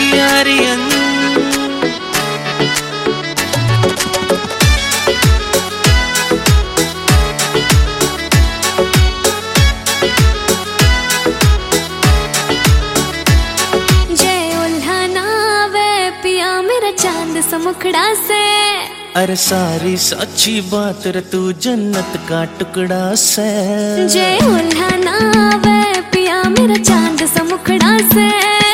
आर्यन। जय उल्हाना वे पिया मेरा चांद समुखड़ा से। अरे सारी सच्ची बात रे तू जन्नत का टुकड़ा से। जय उल्हाना वे पिया मेरा चांद समुखड़ा से।